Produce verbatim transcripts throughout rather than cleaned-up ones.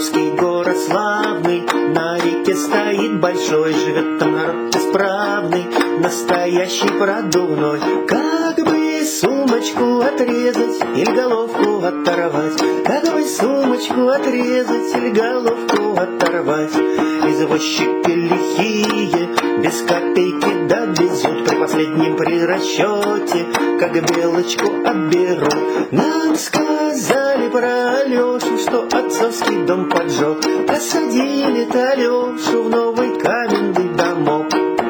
Отцовский город славный, на реке стоит большой, живет там народ исправный, настоящий продувной. Как бы сумочку отрезать или головку оторвать, как бы сумочку отрезать или головку оторвать. Извозчики лихие, без копейки довезут, при последнем при расчете, как белочку отберут. Нам сказали про Алешу, что отцовский дом поджег, посадили-то Алешу в новый каменный домок.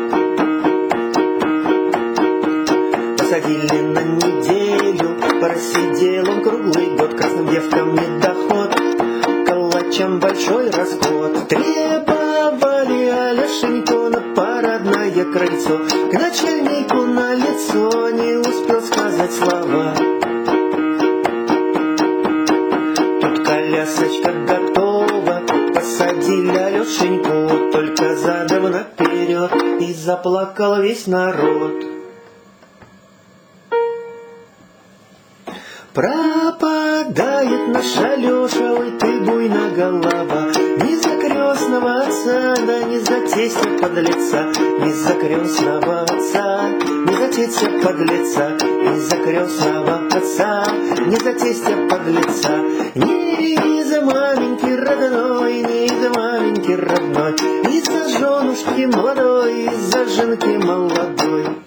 Посадили на неделю, просидел он круглый год, красным девкам недоход, калачам большой расход. Требовали Алешеньку на парадное крыльцо, к начальнику на лицо не успел сказать слова. Тут колясочка готова, посадили Алешеньку, только задом наперед, и заплакал весь народ. Пропадает наш Алеша, ой ты буйна голова, ни за крестного отца, да ни за тестя подлеца, ни за крестного отца, ни за тестя подлеца, ни за крестного отца, ни за тестя подлеца, ни за маменьки родной, ни за маменьки родной, ни за женушки молодой, ни за женки молодой.